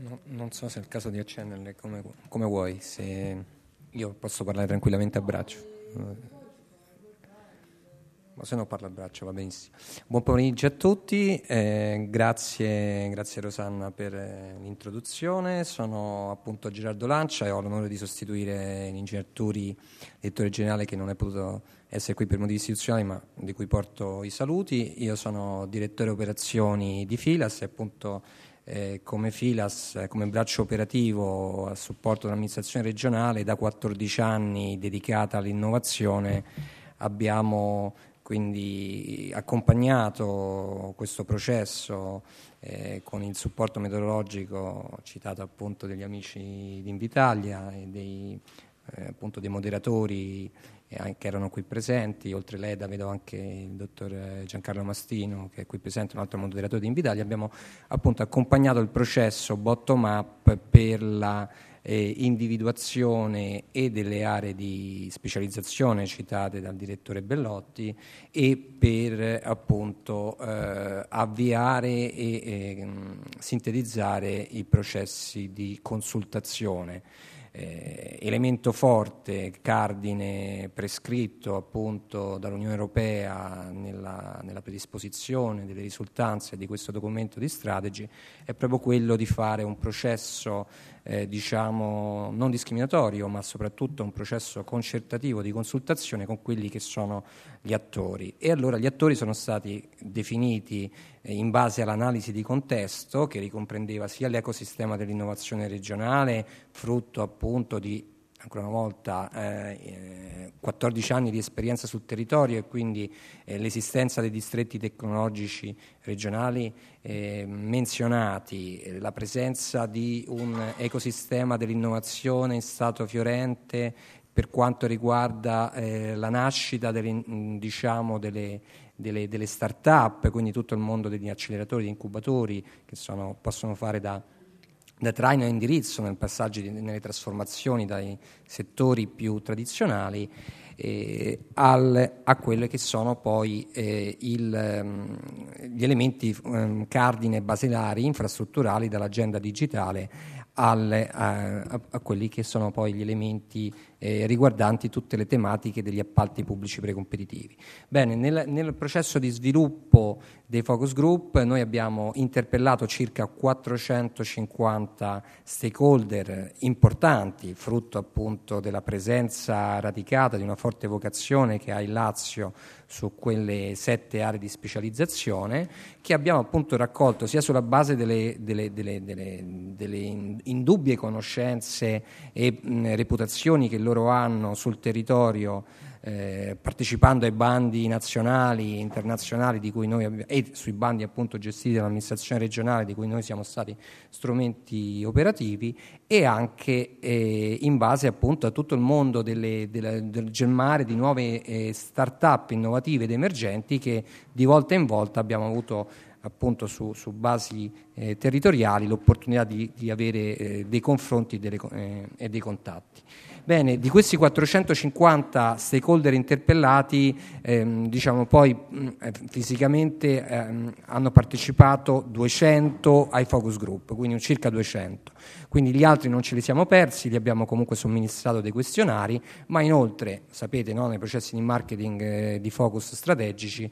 Non so se è il caso di accenderle come vuoi, se io posso parlare tranquillamente a braccio, ma se no parlo a braccio va benissimo. Buon pomeriggio a tutti, grazie Rosanna per l'introduzione. Sono appunto Gerardo Lancia e ho l'onore di sostituire l'ingegner Turi, direttore generale, che non è potuto essere qui per motivi istituzionali, ma di cui porto i saluti. Io sono direttore operazioni di Filas e appunto come Filas, come braccio operativo a supporto dell'amministrazione regionale, da 14 anni dedicata all'innovazione, abbiamo quindi accompagnato questo processo con il supporto metodologico citato appunto degli amici di Invitalia e appunto dei moderatori che erano qui presenti. Oltre Leda vedo anche il dottor Giancarlo Mastino, che è qui presente, un altro moderatore di Invitalia. Abbiamo appunto accompagnato il processo bottom up per la individuazione e delle aree di specializzazione citate dal direttore Bellotti e per appunto avviare e sintetizzare i processi di consultazione. Elemento forte, cardine prescritto appunto dall'Unione Europea nella predisposizione delle risultanze di questo documento di strategy è proprio quello di fare un processo diciamo non discriminatorio, ma soprattutto un processo concertativo di consultazione con quelli che sono gli attori. E allora gli attori sono stati definiti in base all'analisi di contesto, che ricomprendeva sia l'ecosistema dell'innovazione regionale, frutto appunto di, ancora una volta, 14 anni di esperienza sul territorio, e quindi l'esistenza dei distretti tecnologici regionali menzionati, la presenza di un ecosistema dell'innovazione in stato fiorente per quanto riguarda la nascita delle start-up, quindi tutto il mondo degli acceleratori, degli incubatori, che possono fare da traino e indirizzo nel passaggio nelle trasformazioni dai settori più tradizionali a quelle che sono poi gli elementi cardine basilari infrastrutturali, dall'agenda digitale a quelli che sono poi gli elementi riguardanti tutte le tematiche degli appalti pubblici precompetitivi. Bene, nel processo di sviluppo dei focus group noi abbiamo interpellato circa 450 stakeholder importanti, frutto appunto della presenza radicata di una forte vocazione che ha il Lazio su quelle 7 aree di specializzazione, che abbiamo appunto raccolto sia sulla base delle indubbie conoscenze e reputazioni che loro hanno sul territorio, partecipando ai bandi nazionali e internazionali di cui noi e sui bandi appunto gestiti dall'amministrazione regionale di cui noi siamo stati strumenti operativi, e anche in base appunto a tutto il mondo del gemmare di nuove start-up innovative ed emergenti che di volta in volta abbiamo avuto appunto su basi territoriali l'opportunità di avere dei confronti e dei contatti. Bene, di questi 450 stakeholder interpellati, diciamo poi fisicamente hanno partecipato 200 ai focus group, quindi circa 200. Quindi gli altri non ce li siamo persi, li abbiamo comunque somministrato dei questionari, ma inoltre, sapete, no, nei processi di marketing di focus strategici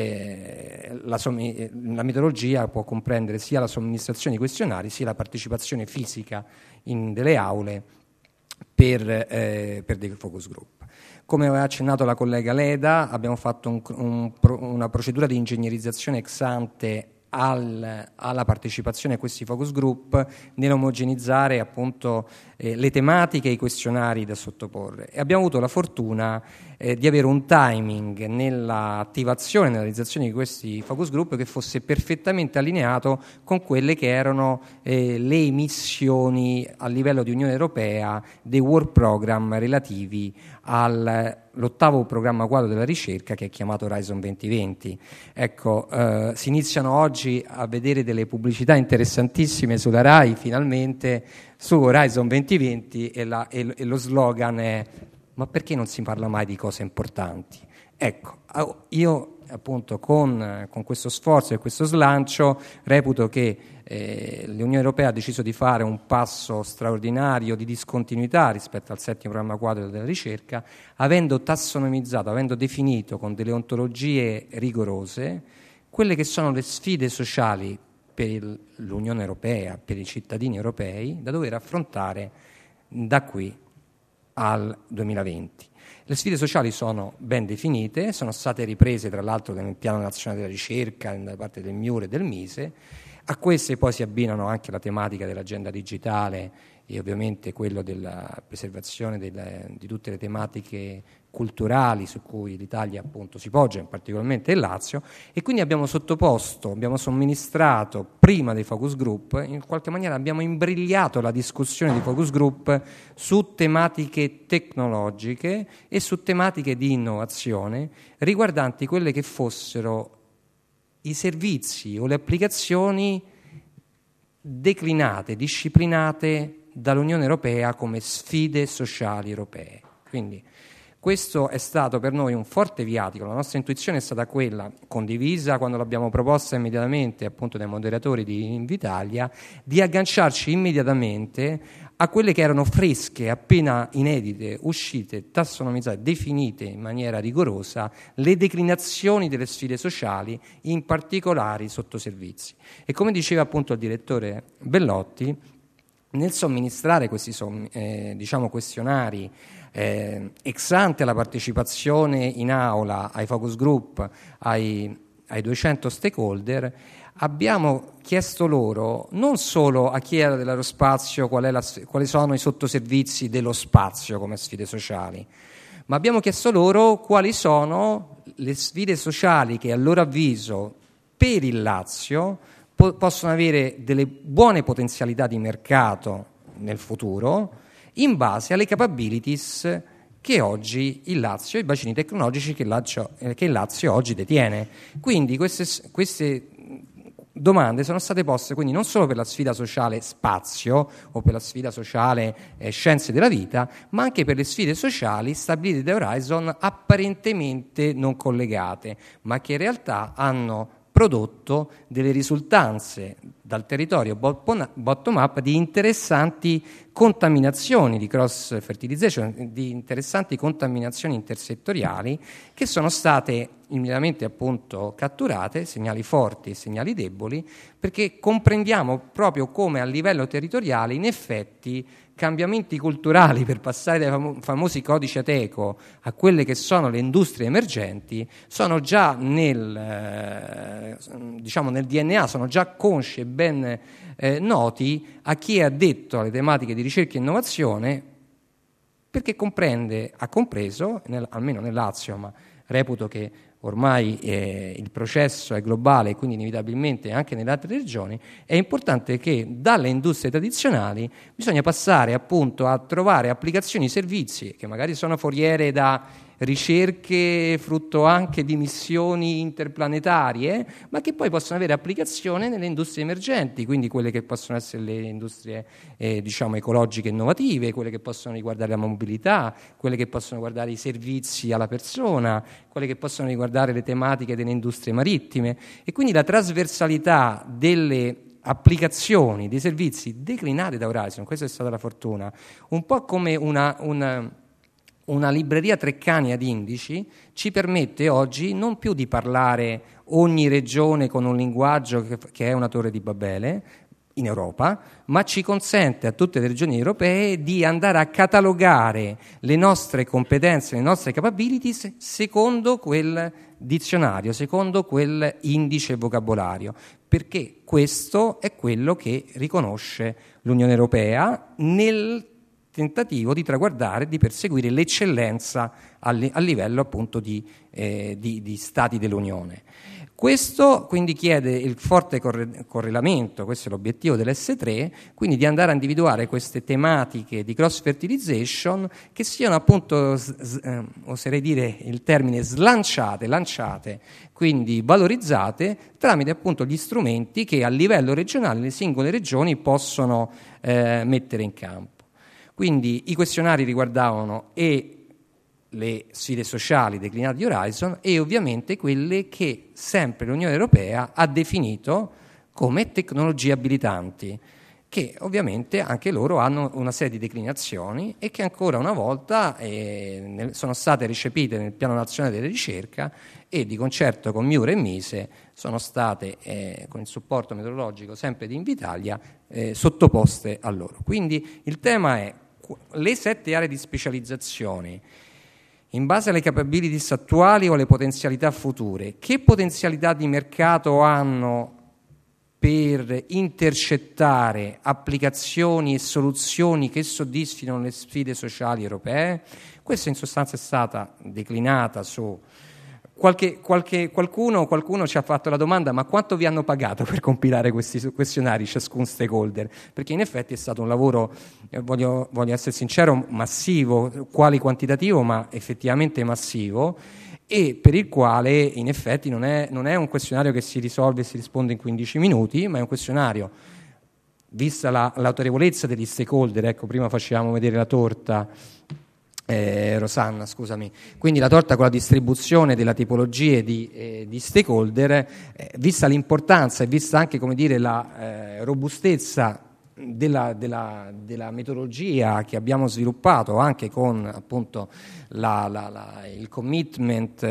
la metodologia può comprendere sia la somministrazione di questionari sia la partecipazione fisica in delle aule per dei focus group. Come aveva accennato la collega Leda, abbiamo fatto una procedura di ingegnerizzazione ex ante alla partecipazione a questi focus group nell'omogenizzare appunto le tematiche e i questionari da sottoporre, e abbiamo avuto la fortuna di avere un timing nell'attivazione e nella realizzazione di questi focus group che fosse perfettamente allineato con quelle che erano le emissioni a livello di Unione Europea dei work program relativi all'ottavo programma quadro della ricerca, che è chiamato Horizon 2020. Ecco, si iniziano oggi a vedere delle pubblicità interessantissime sulla RAI, finalmente, su Horizon 2020, e lo slogan è: ma perché non si parla mai di cose importanti? Ecco, io appunto con questo sforzo e questo slancio reputo che l'Unione Europea ha deciso di fare un passo straordinario di discontinuità rispetto al 7° programma quadro della ricerca, avendo tassonomizzato, avendo definito con delle ontologie rigorose quelle che sono le sfide sociali per l'Unione Europea, per i cittadini europei, da dover affrontare da qui al 2020. Le sfide sociali sono ben definite, sono state riprese tra l'altro nel Piano Nazionale della Ricerca da parte del MIUR e del MISE. A queste poi si abbinano anche la tematica dell'agenda digitale e ovviamente quello della preservazione di tutte le tematiche culturali su cui l'Italia appunto si poggia, particolarmente il Lazio, e quindi abbiamo somministrato prima dei focus group, in qualche maniera abbiamo imbrigliato la discussione di focus group su tematiche tecnologiche e su tematiche di innovazione riguardanti quelle che fossero i servizi o le applicazioni declinate, disciplinate dall'Unione Europea come sfide sociali europee. Quindi questo è stato per noi un forte viatico. La nostra intuizione è stata quella, condivisa quando l'abbiamo proposta immediatamente appunto dai moderatori di Invitalia, di agganciarci immediatamente a quelle che erano fresche, appena inedite, uscite, tassonomizzate, definite in maniera rigorosa, le declinazioni delle sfide sociali, in particolare i sottoservizi. E come diceva appunto il direttore Bellotti, nel somministrare questi questionari ex ante alla partecipazione in aula, ai focus group, ai 200 stakeholder, abbiamo chiesto loro non solo a chi era dell'aerospazio quali sono i sottoservizi dello spazio come sfide sociali, ma abbiamo chiesto loro quali sono le sfide sociali che a loro avviso per il Lazio possono avere delle buone potenzialità di mercato nel futuro in base alle capabilities che oggi il Lazio, i bacini tecnologici che il Lazio oggi detiene. Quindi queste domande sono state poste quindi non solo per la sfida sociale spazio o per la sfida sociale scienze della vita, ma anche per le sfide sociali stabilite da Horizon apparentemente non collegate, ma che in realtà hanno prodotto delle risultanze dal territorio bottom up di interessanti contaminazioni di cross fertilization, di interessanti contaminazioni intersettoriali che sono state immediatamente appunto catturate, segnali forti e segnali deboli, perché comprendiamo proprio come a livello territoriale in effetti cambiamenti culturali per passare dai famosi codici Ateco a quelle che sono le industrie emergenti sono già nel DNA, sono già consci e ben noti a chi è addetto alle tematiche di ricerca e innovazione, perché ha compreso, almeno nel Lazio, ma reputo che ormai il processo è globale e quindi inevitabilmente anche nelle altre regioni, è importante che dalle industrie tradizionali bisogna passare appunto a trovare applicazioni e servizi che magari sono foriere da ricerche frutto anche di missioni interplanetarie, ma che poi possono avere applicazione nelle industrie emergenti, quindi quelle che possono essere le industrie ecologiche innovative, quelle che possono riguardare la mobilità, quelle che possono riguardare i servizi alla persona, quelle che possono riguardare le tematiche delle industrie marittime, e quindi la trasversalità delle applicazioni, dei servizi declinati da Horizon, questa è stata la fortuna, un po' come una libreria Treccani ad indici, ci permette oggi non più di parlare ogni regione con un linguaggio che è una torre di Babele in Europa, ma ci consente a tutte le regioni europee di andare a catalogare le nostre competenze, le nostre capabilities secondo quel dizionario, secondo quel indice vocabolario, perché questo è quello che riconosce l'Unione Europea nel tentativo di traguardare, di perseguire l'eccellenza a livello appunto di stati dell'Unione. Questo quindi chiede il forte correlamento, questo è l'obiettivo dell'S3, quindi di andare a individuare queste tematiche di cross fertilization che siano appunto, oserei dire il termine, lanciate, quindi valorizzate tramite appunto gli strumenti che a livello regionale le singole regioni possono mettere in campo. Quindi i questionari riguardavano e le sfide sociali declinate di Horizon e ovviamente quelle che sempre l'Unione Europea ha definito come tecnologie abilitanti, che ovviamente anche loro hanno una serie di declinazioni e che ancora una volta sono state recepite nel Piano Nazionale della Ricerca e di concerto con Miura e Mise sono state, con il supporto metodologico sempre di Invitalia, sottoposte a loro. Quindi il tema è le 7 aree di specializzazione in base alle capabilities attuali o alle potenzialità future, che potenzialità di mercato hanno per intercettare applicazioni e soluzioni che soddisfino le sfide sociali europee? Questa in sostanza è stata declinata su qualcuno ci ha fatto la domanda: ma quanto vi hanno pagato per compilare questi questionari ciascun stakeholder? Perché in effetti è stato un lavoro, voglio essere sincero, massivo, quali quantitativo, ma effettivamente massivo, e per il quale in effetti non è un questionario che si risolve e si risponde in 15 minuti, ma è un questionario, vista l'autorevolezza degli stakeholder. Ecco, prima facevamo vedere la torta, Rosanna, scusami, quindi la torta con la distribuzione della tipologie di stakeholder, vista l'importanza e vista anche, come dire, la robustezza della metodologia che abbiamo sviluppato anche con appunto il commitment,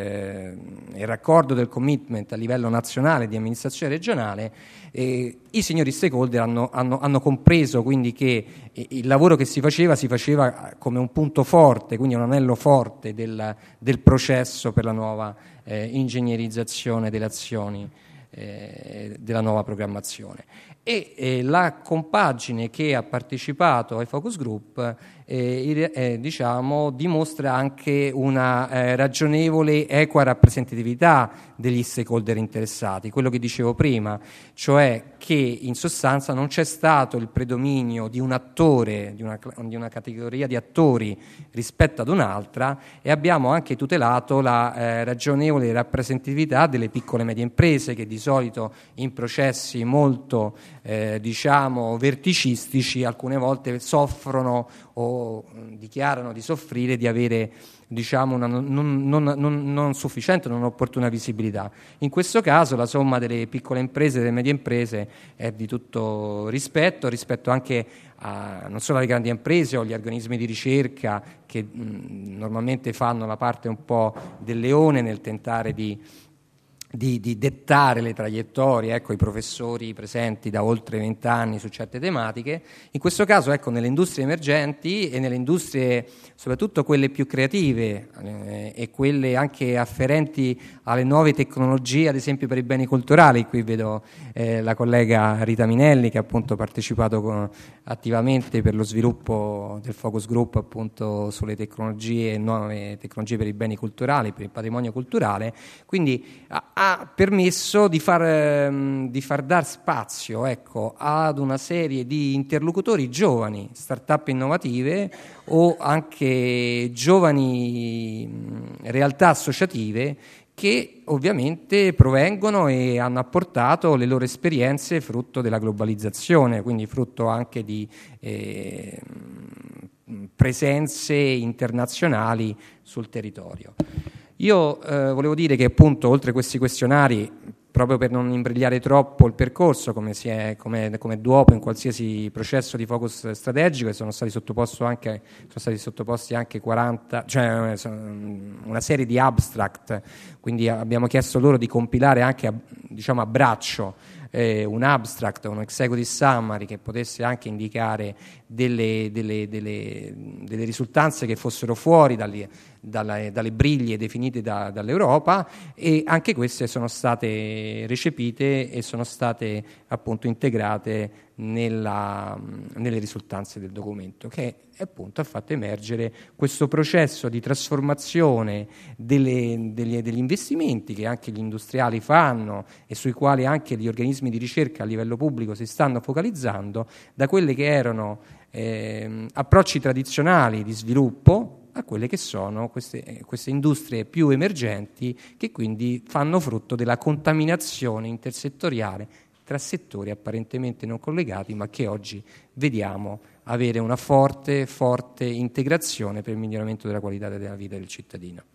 il raccordo del commitment a livello nazionale di amministrazione regionale, i signori stakeholder hanno compreso quindi che il lavoro che si faceva come un punto forte, quindi un anello forte del processo per la nuova ingegnerizzazione delle azioni della nuova programmazione. E la compagine che ha partecipato ai focus group diciamo, dimostra anche una ragionevole equa rappresentatività degli stakeholder interessati, quello che dicevo prima, cioè che in sostanza non c'è stato il predominio di un attore, di una categoria di attori rispetto ad un'altra, e abbiamo anche tutelato la ragionevole rappresentatività delle piccole e medie imprese, che di solito in processi molto diciamo verticistici alcune volte soffrono o dichiarano di soffrire di avere, diciamo, una non sufficiente, non opportuna visibilità. In questo caso la somma delle piccole imprese e delle medie imprese è di tutto rispetto anche non solo alle grandi imprese o agli organismi di ricerca che normalmente fanno la parte un po' del leone nel tentare di dettare le traiettorie, ecco, i professori presenti da oltre 20 anni su certe tematiche. In questo caso, ecco, nelle industrie emergenti e nelle industrie soprattutto quelle più creative e quelle anche afferenti alle nuove tecnologie, ad esempio per i beni culturali, qui vedo la collega Rita Minelli che ha appunto partecipato attivamente per lo sviluppo del focus group appunto sulle tecnologie, nuove tecnologie per i beni culturali, per il patrimonio culturale, quindi ha permesso di far dar spazio, ecco, ad una serie di interlocutori giovani, start-up innovative o anche giovani realtà associative che ovviamente provengono e hanno apportato le loro esperienze frutto della globalizzazione, quindi frutto anche di presenze internazionali sul territorio. Io volevo dire che appunto oltre questi questionari, proprio per non imbrigliare troppo il percorso, come dopo in qualsiasi processo di focus strategico, sono stati sottoposti anche 40, cioè una serie di abstract, quindi abbiamo chiesto loro di compilare anche diciamo a braccio un abstract, un executive summary che potesse anche indicare delle risultanze che fossero fuori dalle briglie definite dall'Europa, e anche queste sono state recepite e sono state appunto integrate nelle risultanze del documento, che appunto ha fatto emergere questo processo di trasformazione degli investimenti che anche gli industriali fanno e sui quali anche gli organismi di ricerca a livello pubblico si stanno focalizzando, da quelle che erano approcci tradizionali di sviluppo a quelle che sono queste industrie più emergenti, che quindi fanno frutto della contaminazione intersettoriale tra settori apparentemente non collegati, ma che oggi vediamo avere una forte integrazione per il miglioramento della qualità della vita del cittadino.